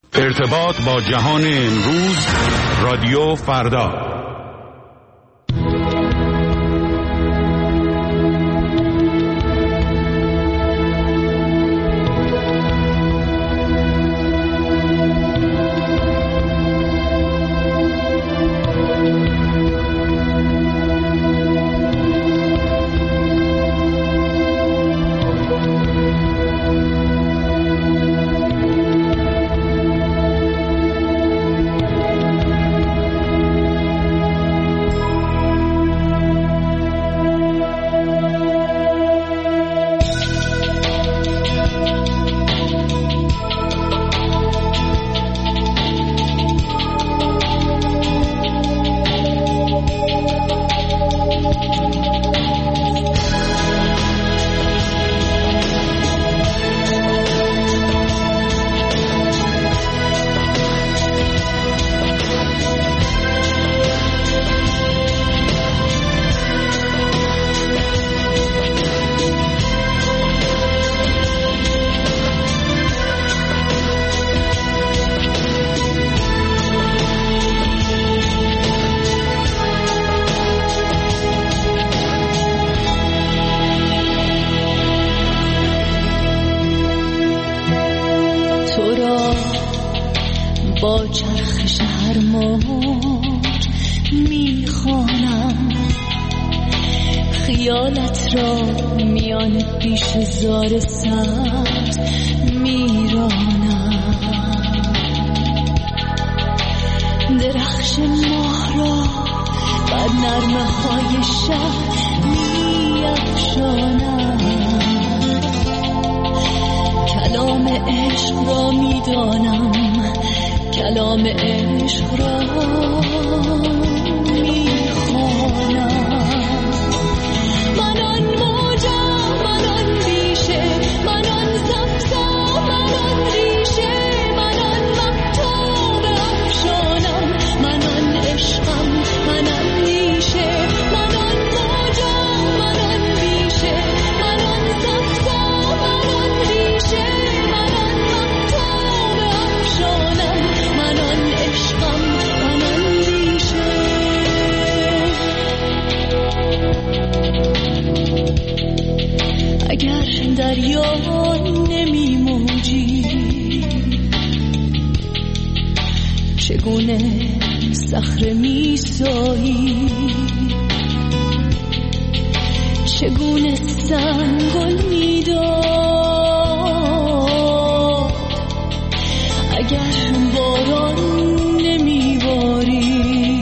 ارتباط با جهان امروز، رادیو فردا. با چرخش هر موج میخوانم، خیالت را میان پیش زار سبز میرانم، درخش ماه را بر نرمه های شب میافشانم، کلام عشق را میدانم، کلام عشق را میخوانم. من آن موجم، من آن بیشه، من آن زمزم، من آن ریشه، من آن مهتاب افشانم، من آن عشقم، من آن نیشه، من آن موجم، من آن بیشه، من آن زمزم، من آن ریشه، من آن مهتاب افشانم، من آن عشقم، من آن ریشه. اگر دریا نمی موجی، چگونه صخره می سایی، چگونه سنگل می داد، اگر باران نمی باری.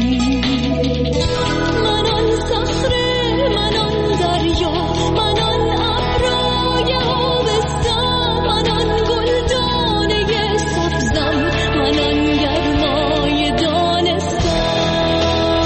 من آن صخره، من آن دریا، من آن ابرای آبستان، من آن گلدانه سبزم، من آن گرمای دانستان.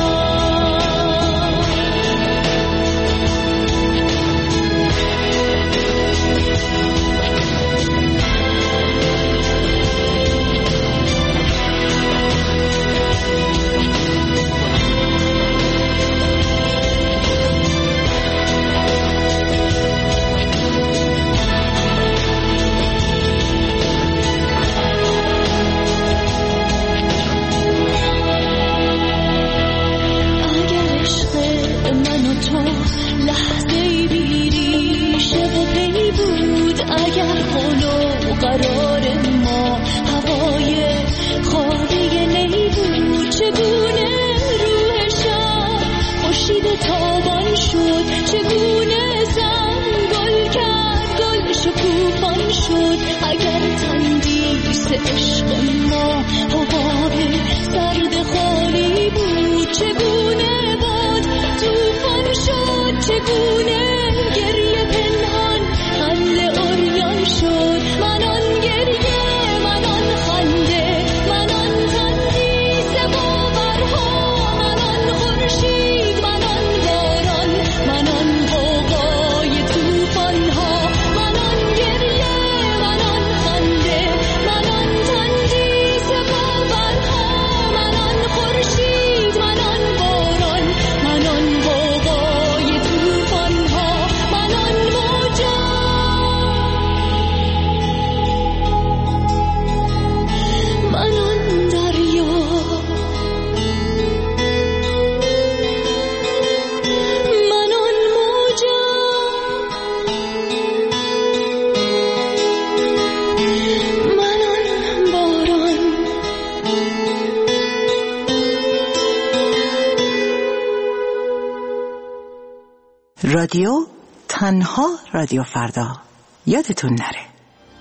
اگر عشق من و تو لحظه‌ای بیریشه و پی بود، اگر قول و قرار ما هوای خالی نی بود، چگونه روح شب خورشید تابان شد، چگونه زنگل کرد گل شکوفان شد، اگر تندیس عشق ما حباب سرد خالی بود، چگونه باد توفان شد، چگونه گریه پنهان خنده عریان شد. من آن گریه، من آن خنده، من آن تندیس باورها، من آن خورشید، من آن باران، من آن غوغای توفانها، من آن گریه، من آن خنده، من آن تندیس باورها، من آن خورشید، من آن باران، من آن غوغای توفانها، رادیو تنها رادیو فردا، یادتون نره.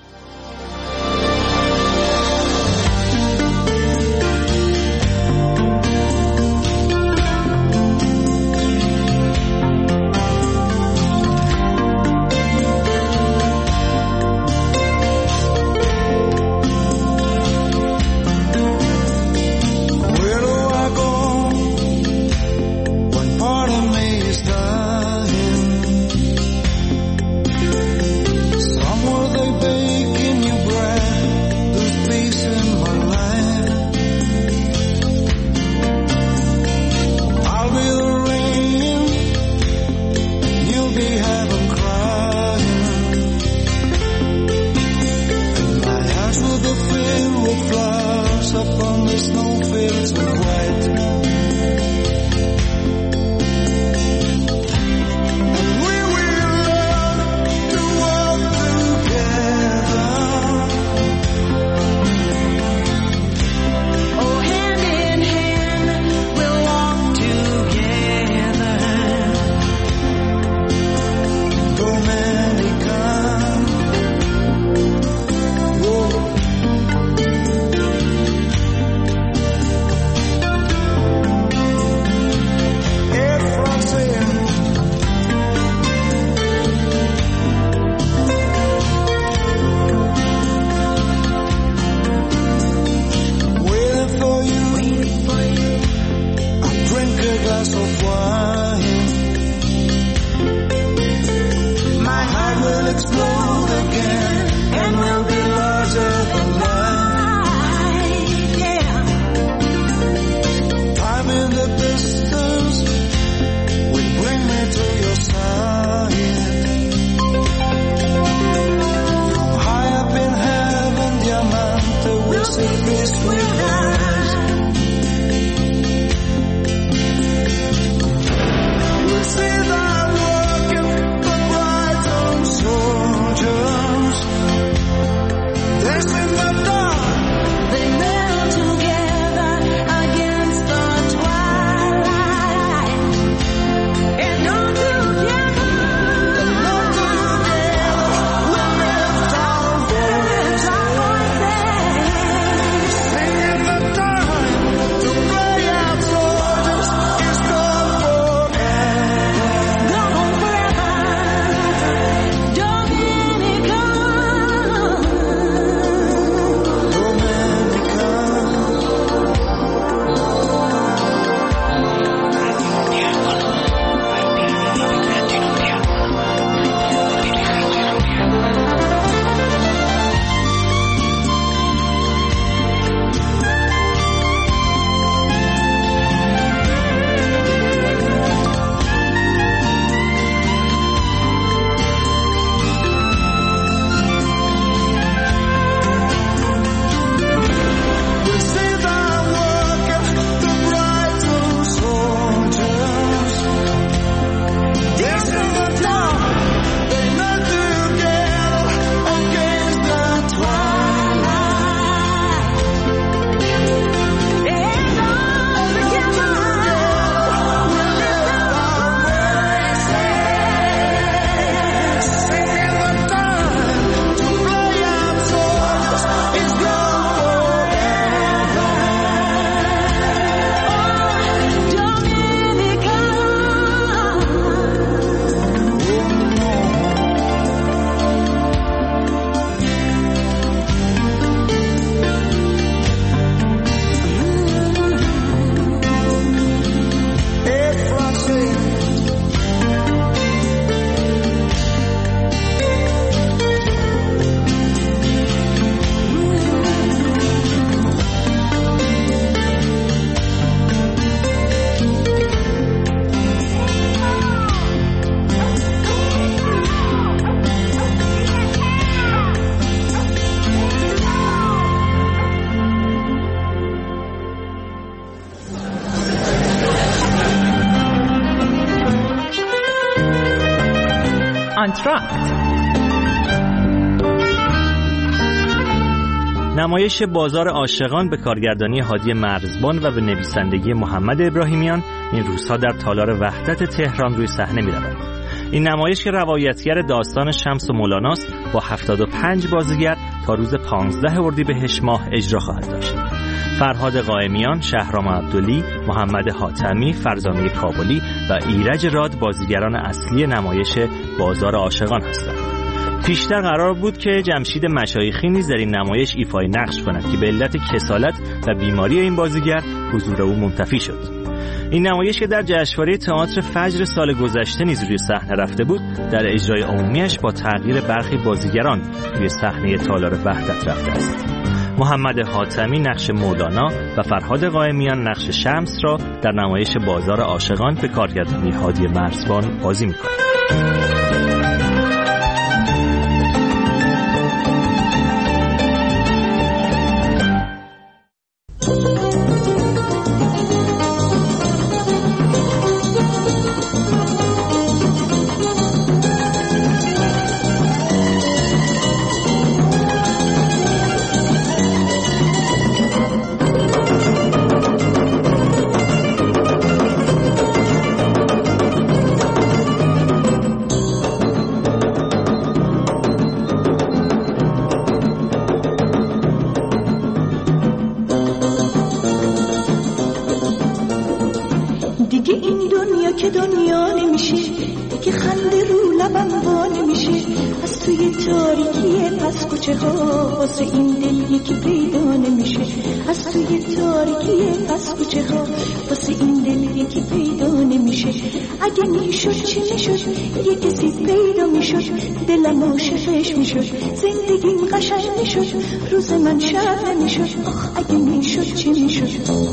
آنتراکت. نمایش بازار عاشقان به کارگردانی هادی مرزبان و به نویسندگی محمد ابراهیمیان این روزها در تالار وحدت تهران روی صحنه می‌رود. این نمایش که روایتگر داستان شمس و مولاناست با 75 بازیگر تا روز 15 اردیبهشت ماه اجرا خواهد داشت. فرهاد قائمیان، شهرام عبدلی، محمد حاتمی، فرزانه کابلی و ایرج راد بازیگران اصلی نمایش بازار عاشقان هستند. پیشتر قرار بود که جمشید مشایخی نیز در این نمایش ایفای نقش کند که به علت کسالت و بیماری این بازیگر حضور او منتفی شد. این نمایش که در جشنواره تئاتر فجر سال گذشته نیز روی صحنه رفته بود، در اجرای عمومیش با تغییر برخی بازیگران روی صحنه تالار وحدت رفته است. محمد حاتمی نقش مولانا و فرهاد قائمیان نقش شمس را در نمایش بازار عاشقان به کارگردانی هادی مرزبان بازی می‌کنند. واسه این دل یکی پیدا نمیشه، از توی تاریکی پس کوچه ها واسه این دل یکی پیدا نمیشه. اگه میشد چی میشد، یه کسی پیدا میشد، دلم عاشقش میشد، زندگیم قشنگ میشد، روز من شب نمیشد. آخ اگه میشد چی میشد.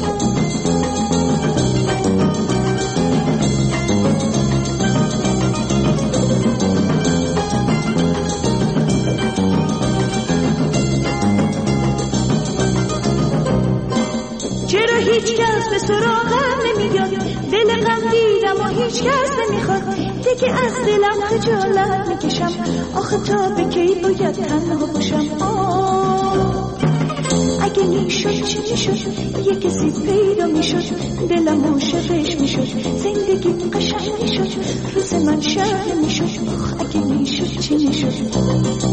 هیچ کس به سراغم نمیاد، دل غم دیدم و هیچ کس نمیخواد، دیگه از دلم خجالت میکشم، آخه تا به کی باید تنها باشم. اگه میشد چی میشد، یه کسی پیدا میشد، دلم عاشقش میشد، زندگی قشنگ میشد، روز من شب میشد. اگه میشد چی میشد.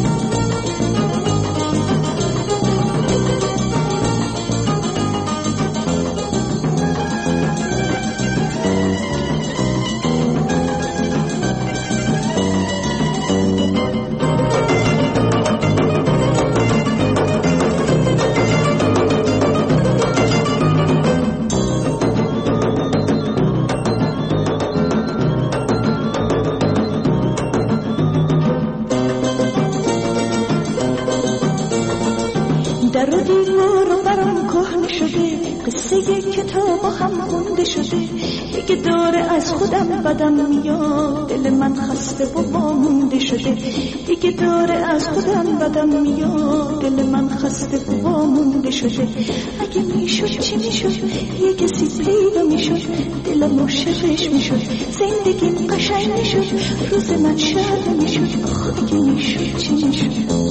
در و دیوار برام کهنه شده، قصه کتاب هم خونده شده، دیگه داره از خودم بدم میاد، دل من خسته و وامونده شده، دیگه داره از خودم بدم میاد، دل من خسته و وامونده شده. اگه میشد چی میشد، یه کسی پیدا میشد، دلم عاشقش میشد، زندگیم قشنگ میشد، روز من شب میشد. اگه میشد چی میشد.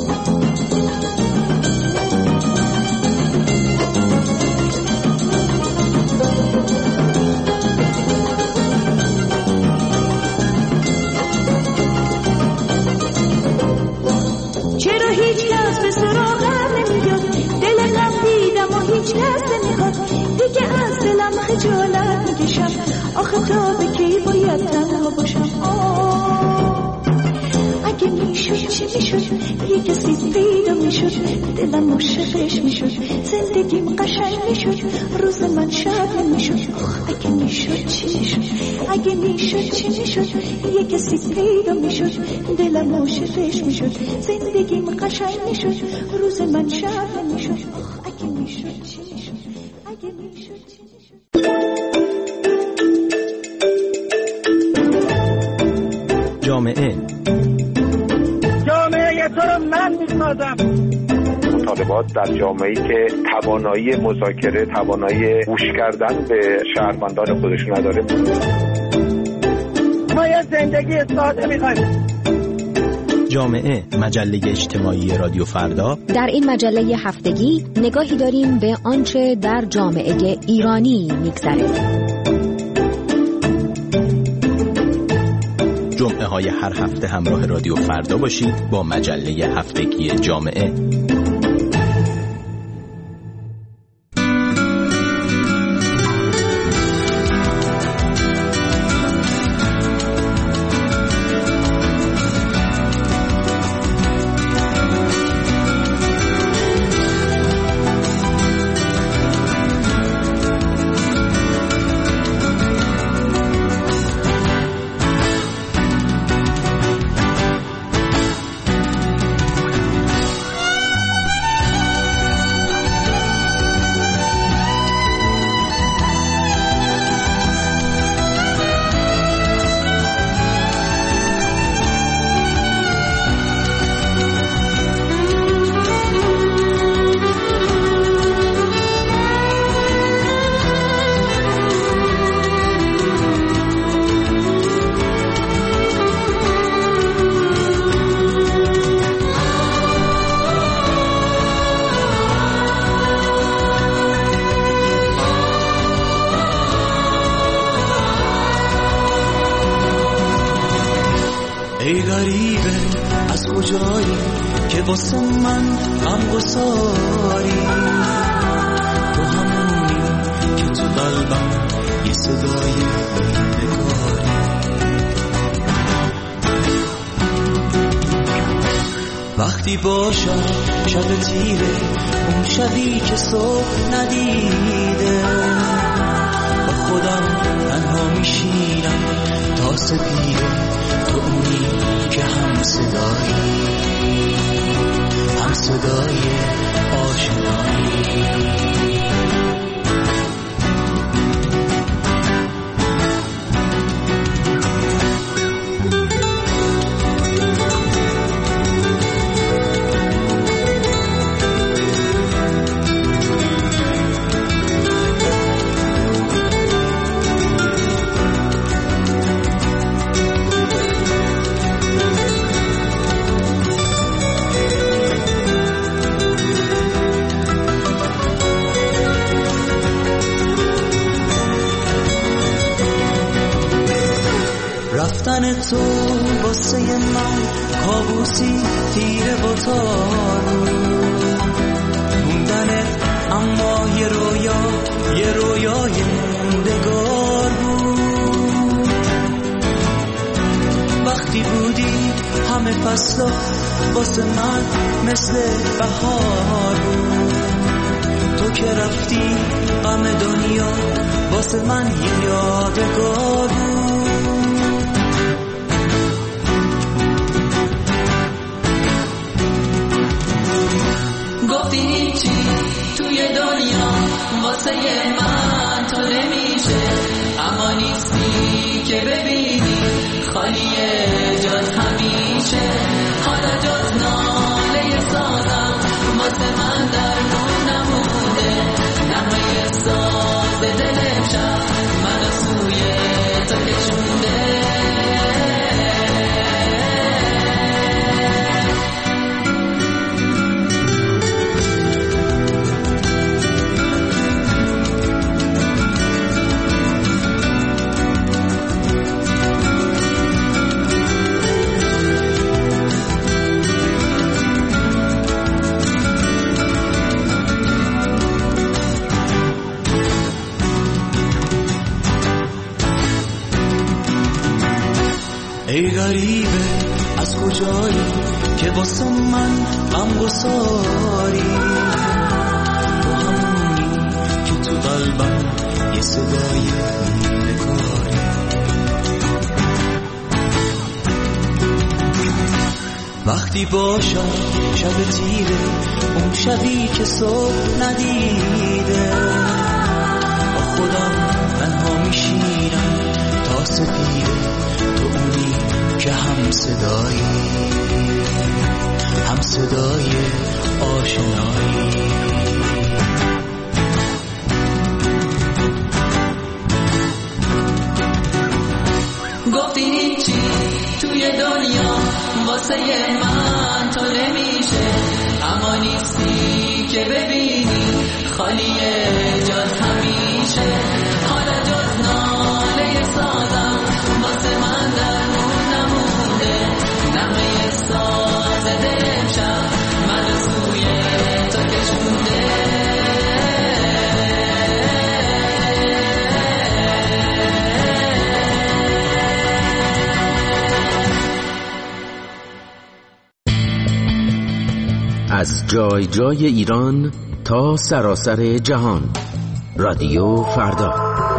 خجالت میکشم، آخه تا به کی باید تنها باشم. اگه میشد چی میشد، یه کسی پیدا میشد، دلم عاشقش میشد، زندگیم قشنگ میشد، روز من شب میشد. اگه میشد چی میشد، اگه میشد چی میشد، یه کسی پیدا میشد، دلم عاشقش میشد، زندگیم قشنگ میشد، روز من شب میشد. اگه میشد چی میشد، اگه میشد چی میشد. جامعه تو رو من میسازم. مطالبات در جامعه‌ای که توانایی مذاکره، توانایی گوش کردن به شهروندان خودش نداره. ما یه زندگی ساده می‌خوایم. جامعه، مجله اجتماعی رادیو فردا. در این مجله هفتگی نگاهی داریم به آنچه در جامعه ایرانی می‌گذره. جمعه های هر هفته همراه رادیو فردا باشید با مجله هفتگی جامعه. ای غریبه از کجایی که واسه من غمگساری، تو همونی که تو قلبم یه صدای نگاری. وقتی باشم شب تیره، اون شبی که صبح ندیده، با خودم تنها میشینم تا سپیده، تو اونی که هم صدایی آشنایی. رفتن تو واسه من کابوسی تیره و تارو، موندن اما یه رویای موندگار بود. وقتی بودی همه فصلا واسه من مثل بهار بود، تو که رفتی غم دنیا واسه من یه یادگار بود. گفتی هیچی توی دنیا واسه من تو نمیشه، اما نیستی که ببینی خالیه جات همیشه. حالا جات ناله سازم واسه من درمون نمونده، نمای ساز دل شب منو سوی تو کشونده. ای غریبه از کجایی که واسه من غمگساری، تو همونی که تو قلبم یه صدای نگاری. وقتی باشم شب تیره، اون شبی که صبح ندیده، با خودم تنها میشینم تا سپیده، تو اونی که هم صدای آشنایی. گفتی هیچی توی دنیا واسه من تو نمیشه، اما نیستی که ببینی خالیه جات همیشه. حالا جز ناله سازم واسه من درمون نمونده، جای جای ایران تا سراسر جهان. رادیو فردا.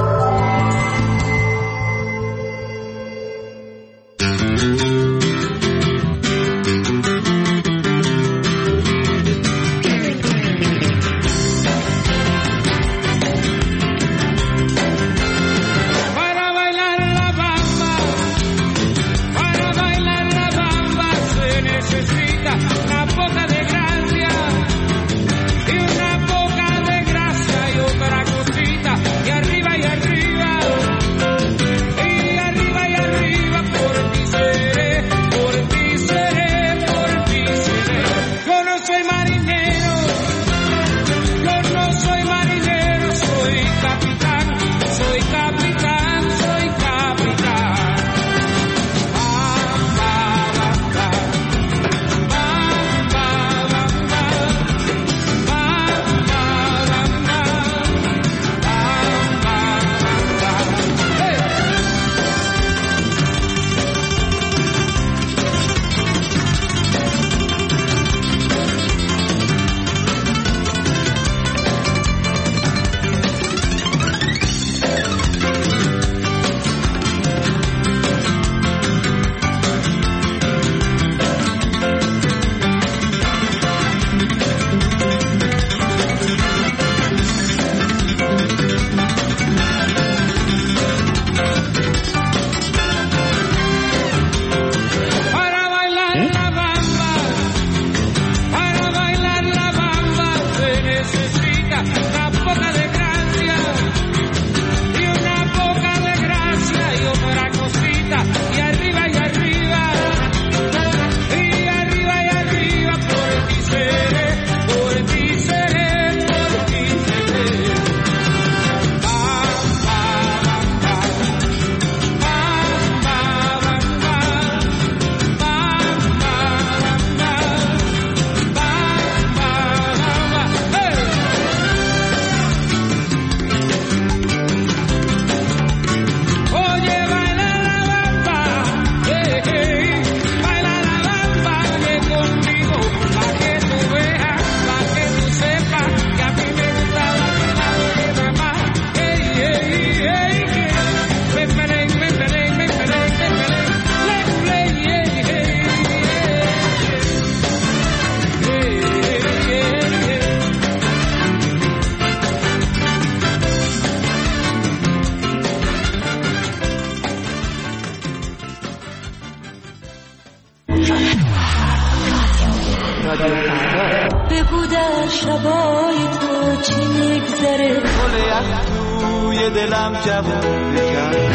بگو در شبای تو چی میگذره، گل یخ توی دلم جوون بکن.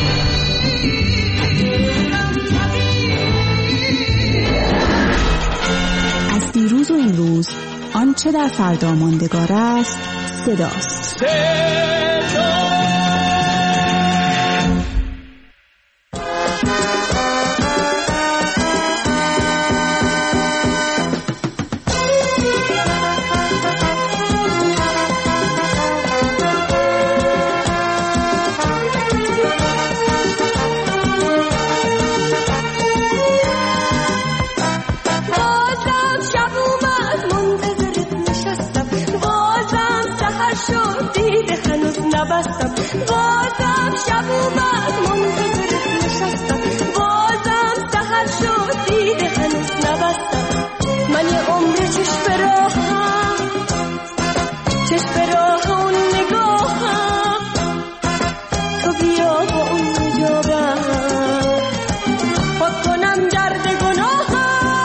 از دیروز و امروز آنچه در فردا ماندگار است صداست. بازم شب اومد منتظرت نشستم، بازم سحر شد دیده هنوز نبستم. من یه عمر چشم به راهم، چشم به راه اون نگاهم، تو بیا با اون نجابم پاک کنم درد گناهم.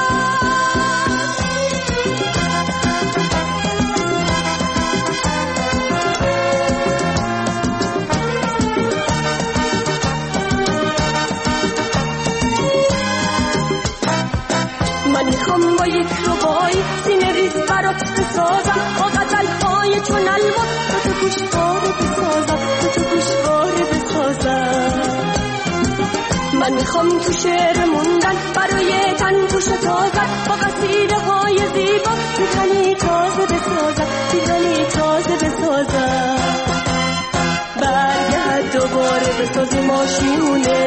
میخوام با یک ربایی سینه ریز برات بسازم، با غزل‌های چون الوان تو گوشواره بسازم، تو گوشواره بسازم. من میخوام تو شعر موندن برای تن تو شتازم، با قصیده های زیبا دیدنی تازه بسازم، دیدنی تازه بسازم. برگرد دوباره بسازی ماشیونه،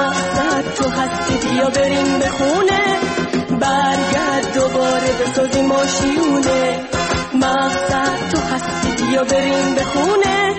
مقصد تو هستی بیا بریم به خونه. برگرد دوباره بسازیم آشیونه، مقصد تو هستی بیا بریم به خونه.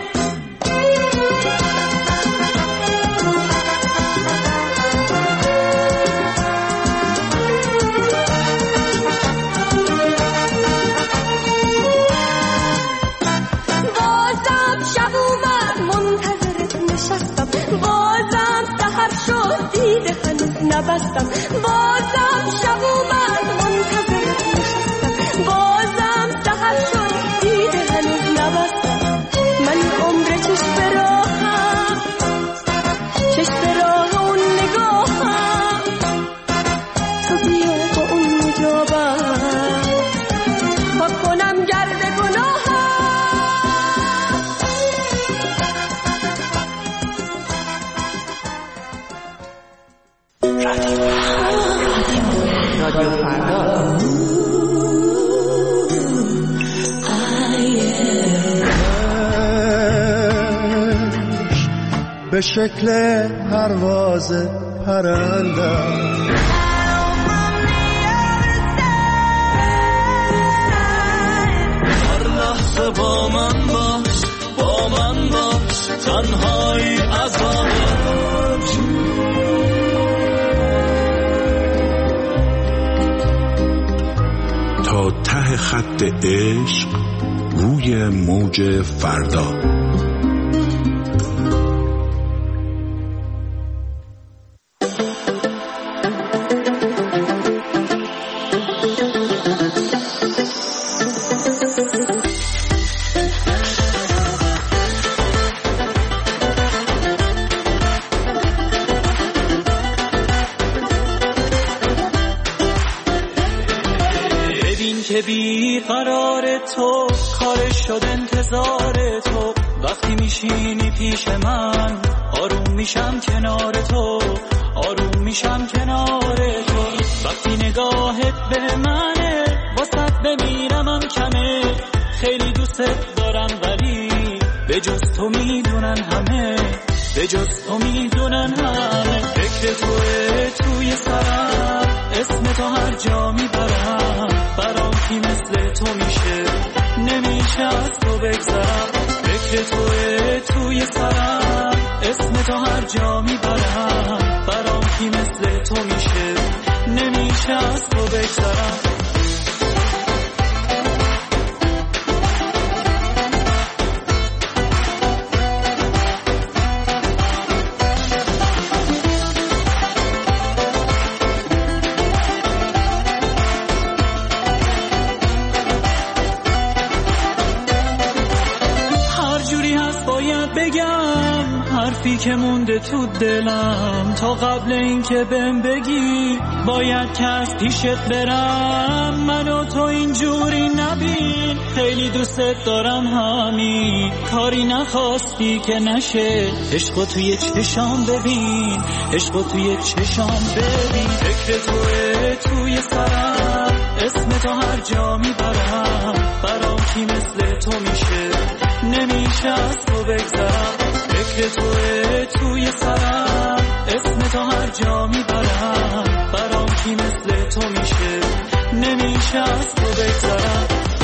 بازم شب اومد منتظرت نشستم، بازم سحر شد دیده هنوز نبستم، بازم شب اومد منتظرت نشستم، بازم سحر شد دیده هنوز نبستم. من عمر چشم به راهم، چشم به راه اون نگاهم، تو بیا با اون مجابم پاک کنم گرد گناهم. رادیو فردا. به شکل پرواز پرندم هر لحظه با من باش، با من باش، تنهایی عذابش. تا ته خط عشق روی موج فردا. که بی قرار تو کار شد انتظار تو، وقتی میشینی پیش من آروم میشم کنار تو، آروم میشم کنار تو. وقتی نگاهت به منه واسط بمیرمم کمه، خیلی دوست دارم ولی به جز تو میدونن همه، به جز تو میدونن همه. فکر توه توی سرم، اسم تو هر جا میبرم، برام کی مثل تو میشه، نمیشه از تو بگذرم. فکر توه توی سرم، اسم تو هر جا میبرم، برام کی مثل تو میشه، نمیشه از تو بگذرم. حرفی که مونده تو دلم تا قبل این که بهم بگی، باید که از پیشت برم. منو تو اینجوری نبین، خیلی دوستت دارم همین، کاری نخواستی که نشه، عشقو توی چشام ببین، عشقو توی چشام ببین. فکر توه توی سرم، اسم تو هر جا میبرم، برام کی مثل تو میشه، نمیشه از تو بگذرم. فکر توه توی سرم، اسم تو هر جا میبرم، برام کی مثل تو میشه، نمیشه از تو بگذرم.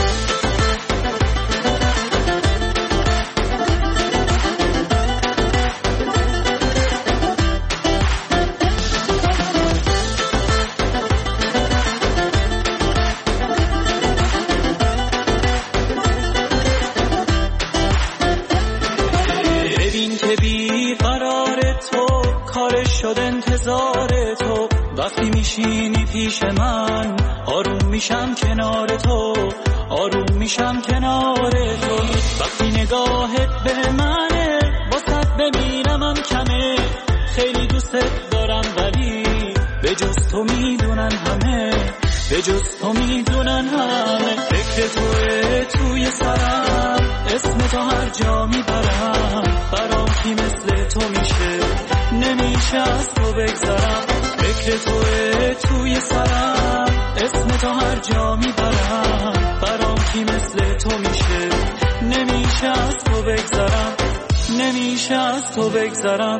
وقتی میشینی پیش من آروم میشم کنار تو، آروم میشم کنار تو. وقتی نگاهت به منه واسط بمیرمم کمه، خیلی دوستت دارم ولی به جز تو میدونن همه، به جز تو میدونن همه. فکر توه توی سرم، اسم تو هر جا میبرم، برام کی مثل تو میشه، نمیشه از تو بگذرم. فکر توه توی سرم، اسم تو هر جا میبرم، برام کی مثل تو میشه، نمیشه از تو بگذرم، نمیشه از تو بگذرم.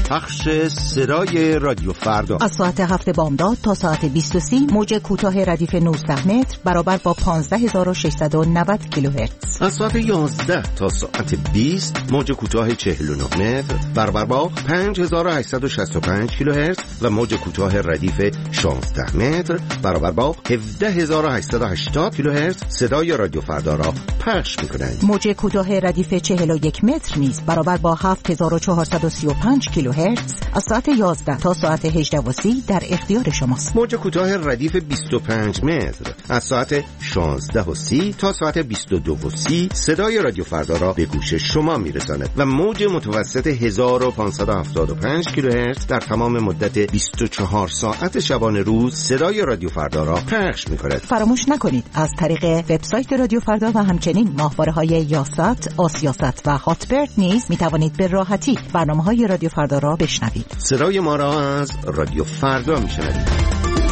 پخش صدای رادیو فردا از ساعت 7 بامداد تا ساعت 20:30 موج کوتاه ردیف 19 متر برابر با 15690 کیلوهرتز. از ساعت 11 تا ساعت 20 موج کوتاه 49 متر برابر با 5865 کیلوهرتز و موج کوتاه ردیف 16 متر برابر با 17880 کیلوهرتز صدای رادیو فردا را پخش می‌کنند. موج کوتاه ردیف 41 متر نیز برابر با 7435 کیلوهرتز از ساعت 11 تا ساعت 18:30 در اختیار شماست. موج کوتاه ردیف 25 متر از ساعت 16:30 تا ساعت 22:30 صدای رادیو فردا را به گوش شما میرساند و موج متوسط 1575 کیلوهرتز در تمام مدت 24 ساعت شبانه روز صدای رادیو فردا را پخش می‌کند. فراموش نکنید از طریق وبسایت رادیو فردا و همچنین ماهواره‌های یاست، آسیاست و هاتبرد نیز می‌توانید به راحتی برنامه‌های رادیو فردا را بشنوید. صدای ما را از رادیو فردا می‌شنوید.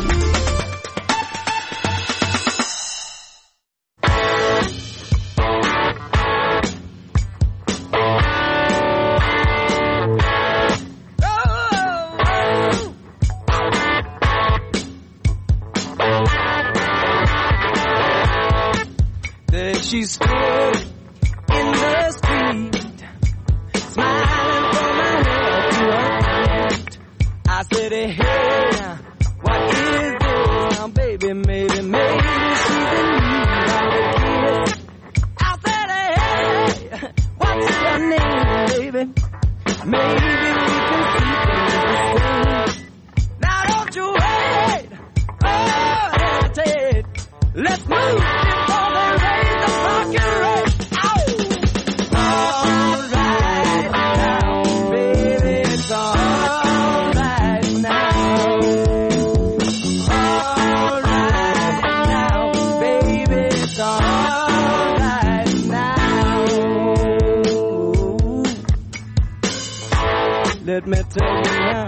She stood in the street, smiling from my head to her feet. I said, hey, what is this now, baby? Maybe she's in need of a kiss. I said, hey, what's your name, baby? Maybe we can see things the same. Now don't you wait, oh, hesitate. Let's move before they raise the fucking rate. All right now, baby, it's all right now. All right now, baby, it's all right now. Let me tell you now.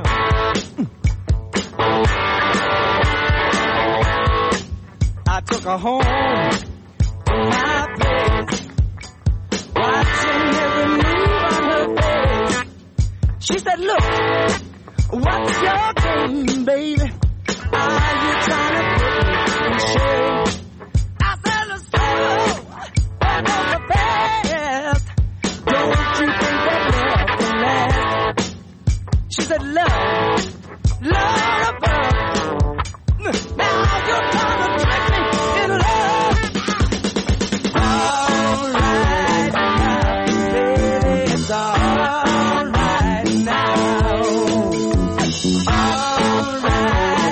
I took her home to my place, watching every move on her face. She said, look, what's your game, baby? Are you trying to put me in shame? I said, let's go, that was the best. Don't you think that love can last? She said, love above. Now you're trying to trick me in love. All right now, baby, it's all right now. All right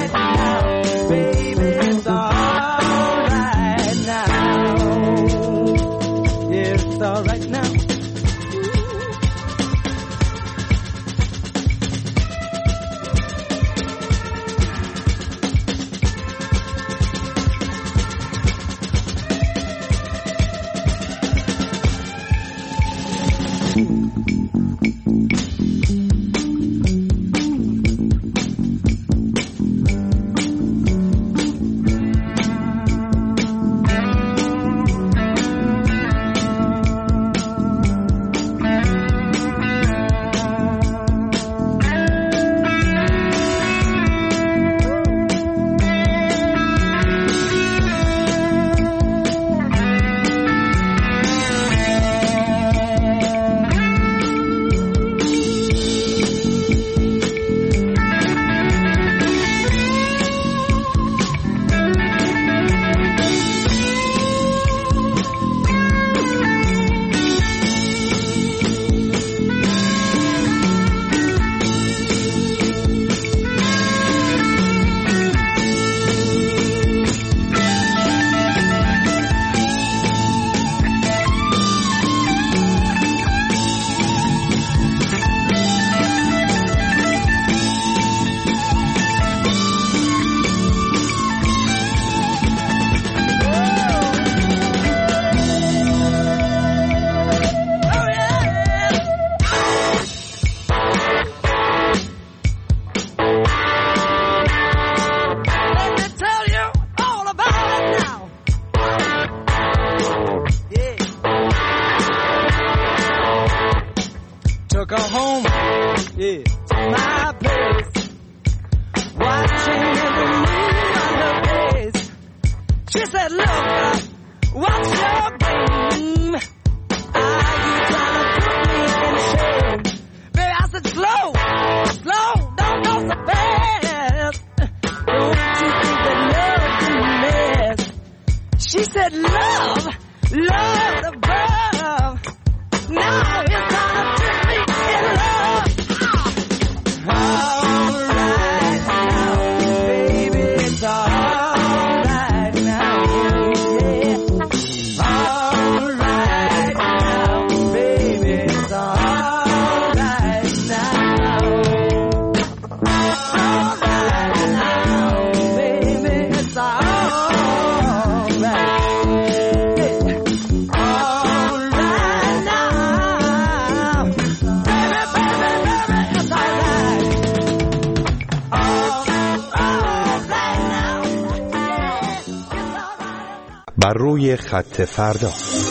said, look, what's your game? Are you trying to put me in shame? Baby, I said, slow, don't go so fast. Don't you think that love can last? She said, love above. Now it's time to put me in love. All right now, baby, it's all right now. Yeah. All right now, baby, it's all right now. All right now, baby, it's all right. بر روی خط فردا.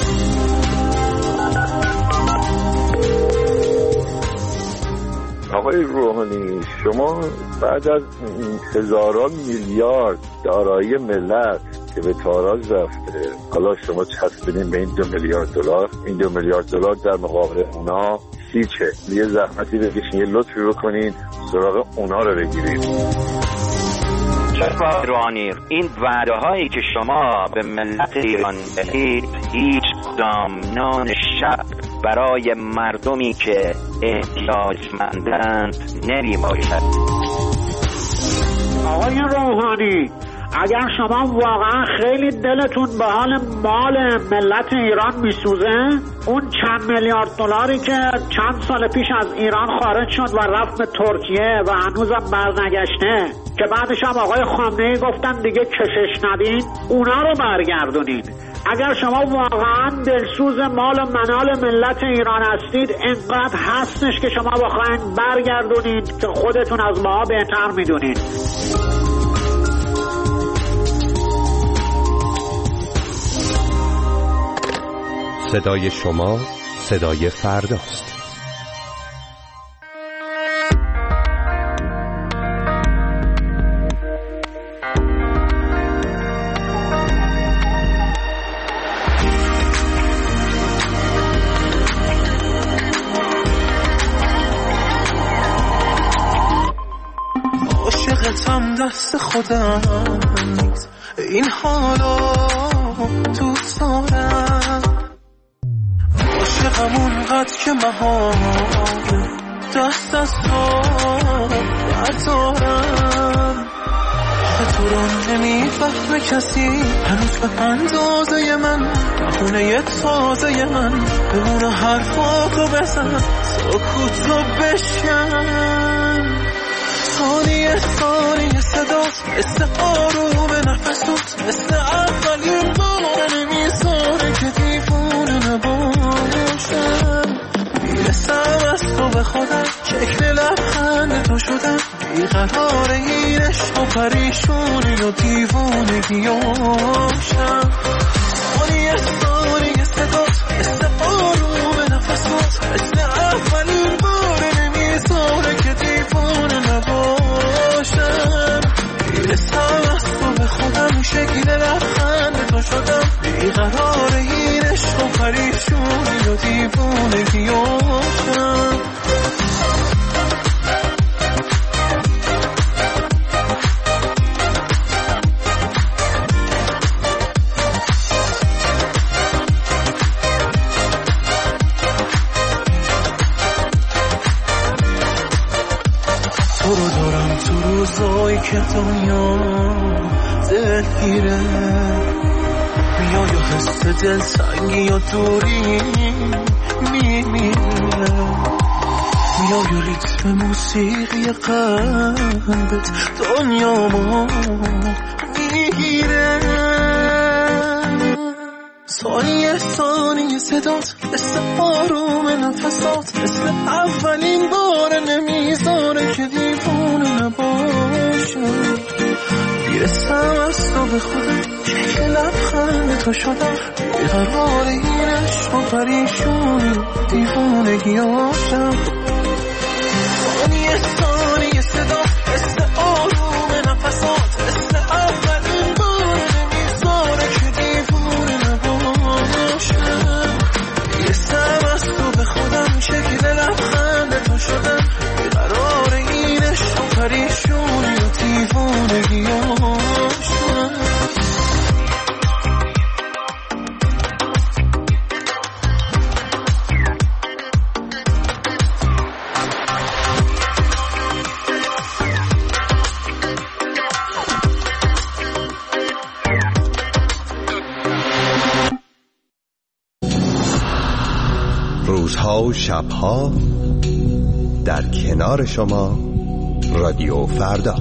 آقای روحانی، شما بعد از هزاران میلیارد دارایی ملت که به تاراج رفته، حالا شما چسبیدین به این 2 میلیارد دلار، این 2 میلیارد دلار در مقابل اونا هیچه. یه زحمتی بکشین، یه لطفی بکنین سراغ اونا رو بگیرید. جناب روحانی، این وعده هایی که شما به ملت ایران دهید هیچ کدام نان شب برای مردمی که احتیاجمندند نمی باشد. آقای روحانی، اگر شما واقعا خیلی دلتون به حال مال ملت ایران میسوزه، اون چند میلیارد دلاری که چند سال پیش از ایران خارج شد و رفت به ترکیه و هنوزم برنگشته، که بعدش هم آقای خامنه‌ای گفتن دیگه کشش ندین، اونا رو برگردونین. اگر شما واقعا دلسوز مال و منال ملت ایران هستید، اینقدر هستش که شما بخواین برگردونید که خودتون از ما بهتر میدونید. صدای شما صدای فرداست. عاشقتم دست خودم نیست، این حالا دوست دارم. عاشقم اونقدر که مهار دست از تو بردارم. تو رو نمیفهمه کسی هنوز به اندازه من، بخونه تازه من بمونه حرفاتو بزن، سکوتو بشکن. ثانیه صداست مثل آروم نفسات، مثل اولین بار نمیذاره که دیوونه نباشم. میرسم از تو به خودم، شکل لبخند تو شدم، بیقرار این عشق و پریشونی و دیوونگیاشم. ثانیه صداست مثل آروم نفسات، مثل اولین بار نمیذاره که دیوونه نباشم. میرسم از تو به خودم، شکل لبخند تو شدم، بیقرار این عشق و پریشونی و دیوونگیاشم. تو رو دارم تو روزایی که دنیا دلگیره، میای و حس دلتنگی و دوری میمیره، میای و ریتم موسیقی قلبت دنیامو میگیره. ثانیه صدات مثل آروم نفسات، مثل اولین بار نمیذاره که دیوونه نباشم. میرسم از تو به خودم، شکل لبخند تو شدم، بیقرار این عشق و پریشونی دیوونگیاشم. ثانیه صدات مثل آروم نفسات، مثل اولین بار نمیذاره که خیاشم. روزها و شبها در کنار شما رادیو فردا.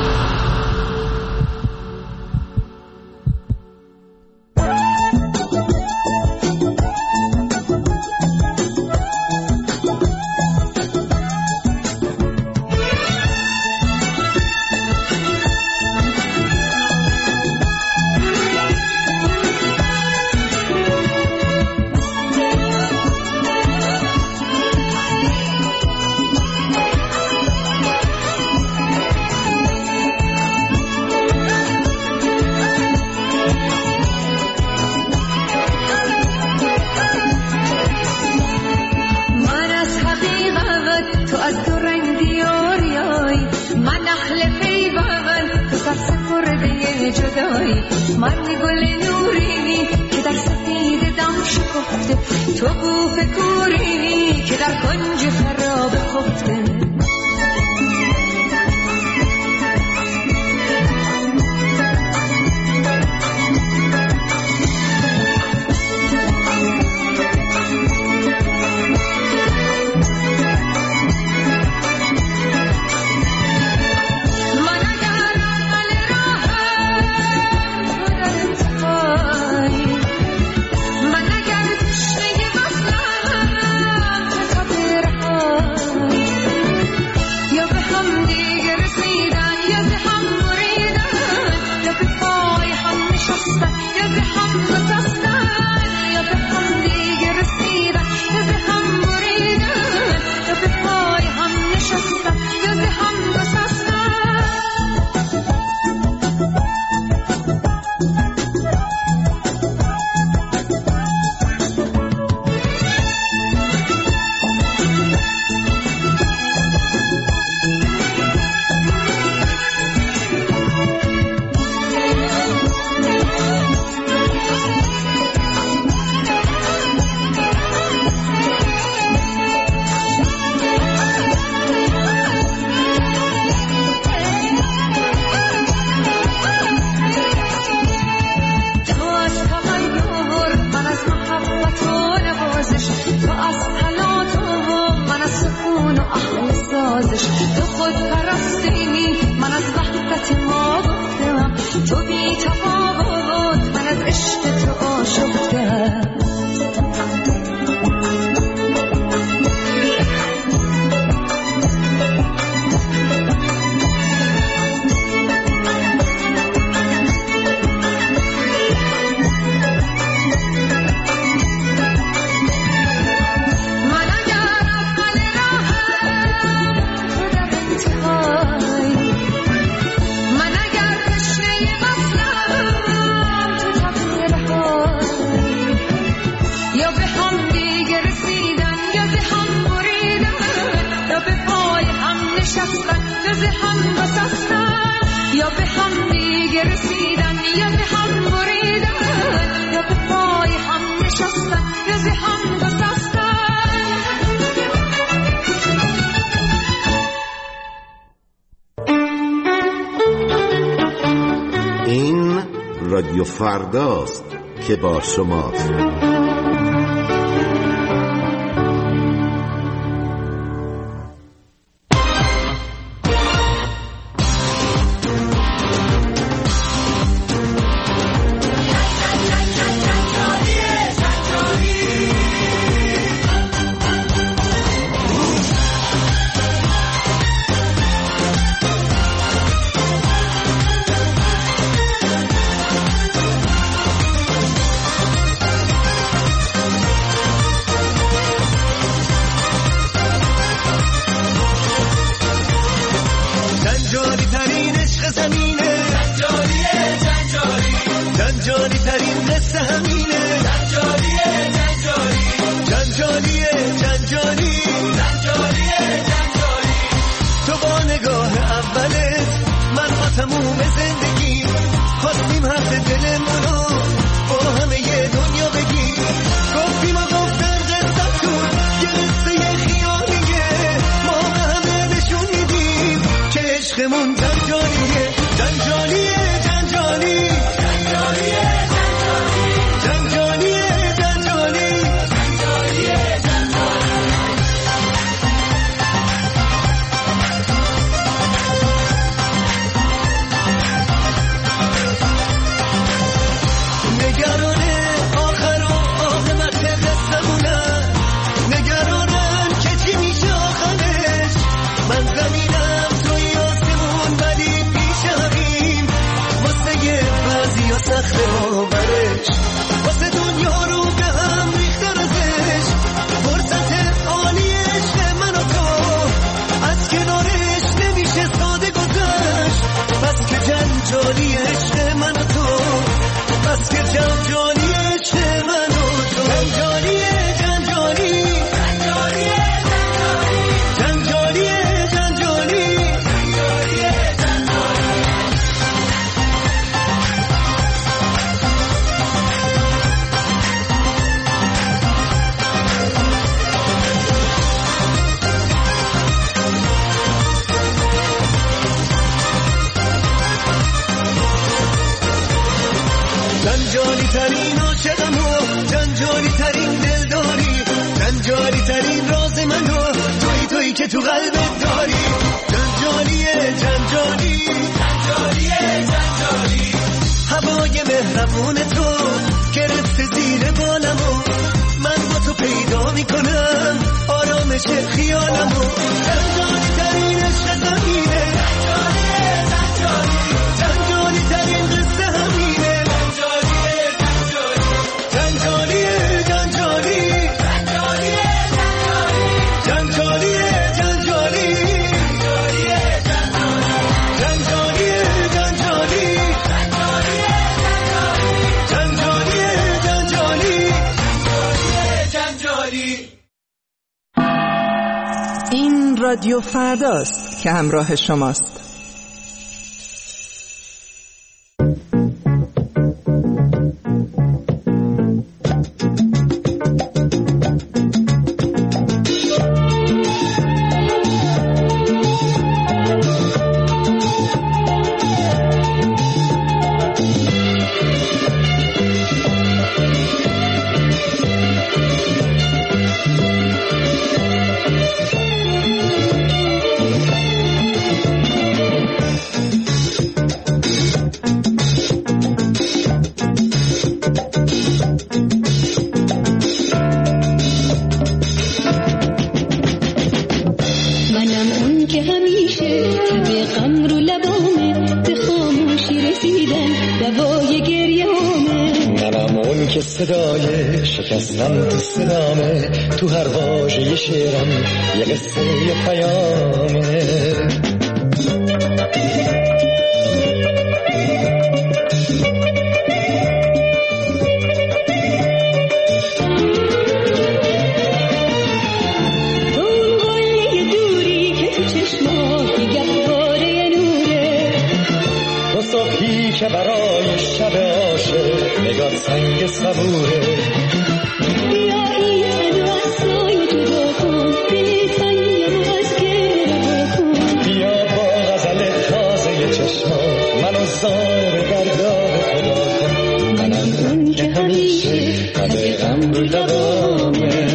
این رادیو فرداست که با شماست. ترین عاشقمو، جنجالی ترین دلداری، جنجالی ترین راز منو تویی که تو قلبت داری. جنجالیه جنجالی، جنجالیه جنجالی، هوای مهربون تو گرفته زیر بالمو، من با تو پیدا میکنم آرامش خیالمو. جنجالی ترین عشق زمینه، جنجالیه جنجالی، جنجالی ترین قصه همینه. جنجالیه جنجالی، جنجالیه جنجالی، جنجالیه جنجالی، جنجالیه جنجالی، جنجالیه جنجالی، جنجالی. این رادیو فرداست که همراه شماست. صدای شکستن تو صدامه، تو هر واژه شعرم یه قصه یه پیامه. اون قله دوری که تو چشمات گهواره نوره، تو صبحی که برای شب عاشق نگاه سنگ صبوره. بیا این تنو از سایه جدا کن، دل تنگم از گره رها کن. بیا با غزل تازه چشمات منو زار درگاه خدا کن. منم اون که همیشه قدر غم رو لبامه.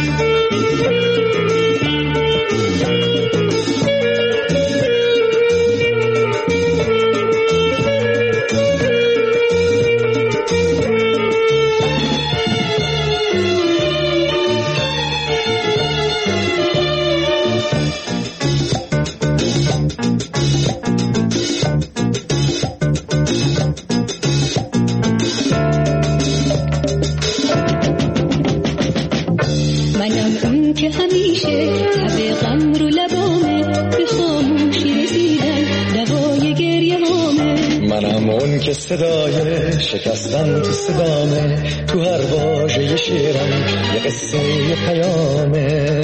صدای شکستن تو صدامه، تو هر واژه شعرم یه قصه یه پیامه.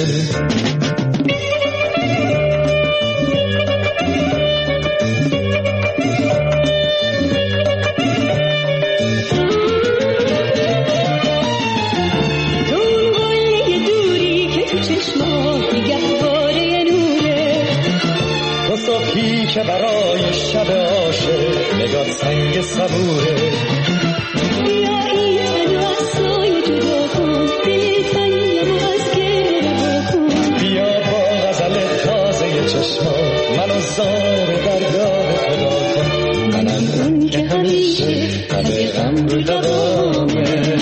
اون قله دوری که تو چشمات گهواره نوره، تو صبحی که برای شب عاشق نگاه سنگ صبوره. بیا این تنو از سایه جدا کن، دل تنگم از گره رها کن. بیا با غزل تازه چشمات منو زار درگاه خدا کن. منم اون که همیشه قدر غم رو لبامه.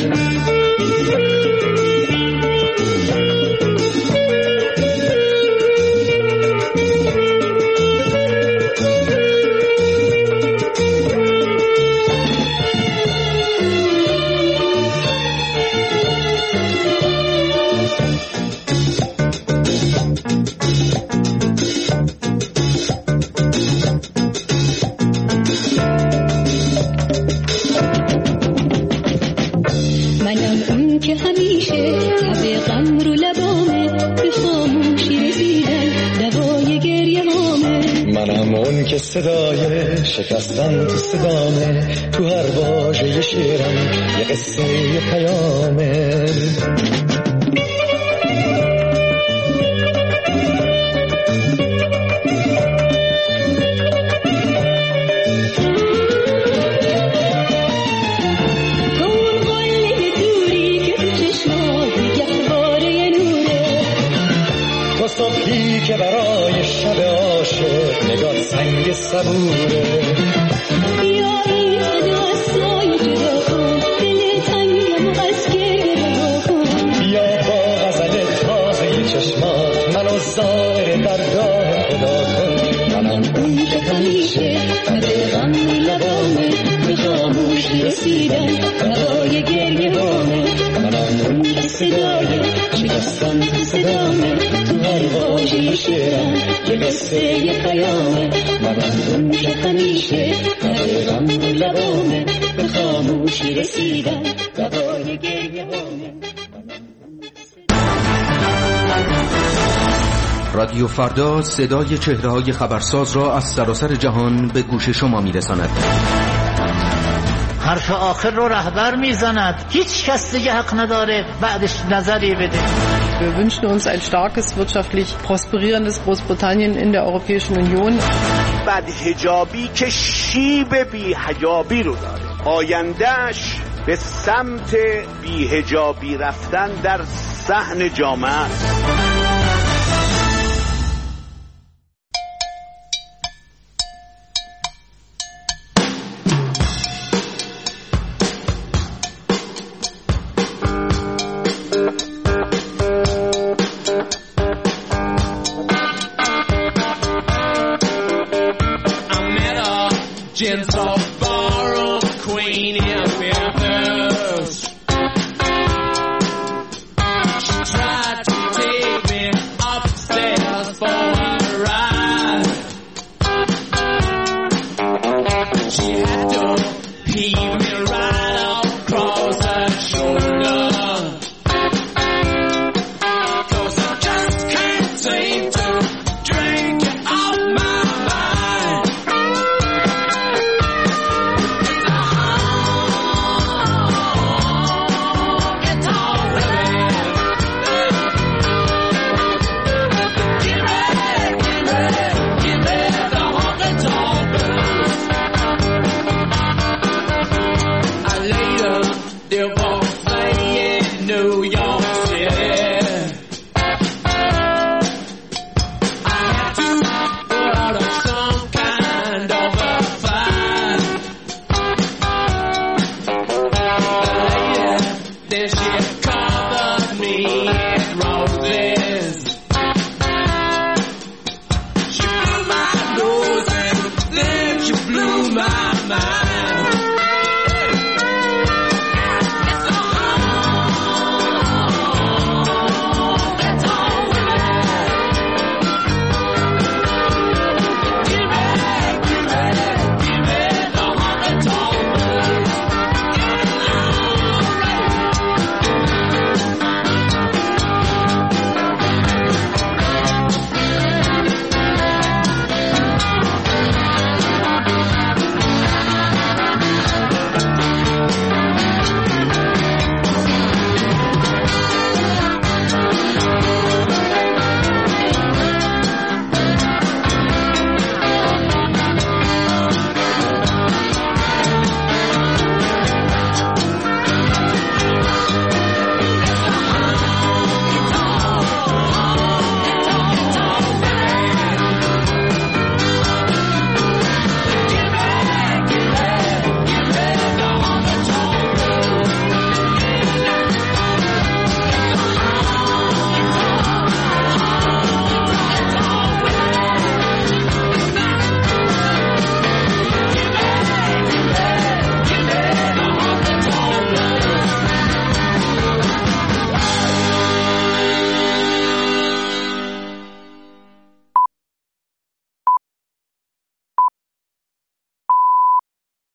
صدای شکستن تو صدامه، تو هر واژه شعرم یه قصه یه پیامه. اون صبوره. بیا این صدای جدا کن، دل تنگم از گریه رها کن. بیا با غزل تازه چشمات منو زار درگاه خدا کن. منم اون که همیشه قد غم لبامه، به خاموشی رسیدن هوای گریه بامه. منم اون که صدای شکستن تو صدامه، تو هر واژه شعرم یه قصه یه پیامه. منم اون که همیشه قد غم لبامه، به خاموشی رسیدن هوای گریه بامه. رادیو فردا صدای چهره‌های خبرساز را از سراسر جهان به گوش شما می‌رساند. حرف آخر رو رهبر میزند، هیچ کس دیگه حق نداره بعدش نظری بده. Wir wünschen uns ein starkes, wirtschaftlich prosperierendes Großbritannien in der Europäischen Union. بدحجابی که شیب بی‌حجابی رو داره، آیندهش به سمت بی‌حجابی رفتن در صحن جامعه است. My mind.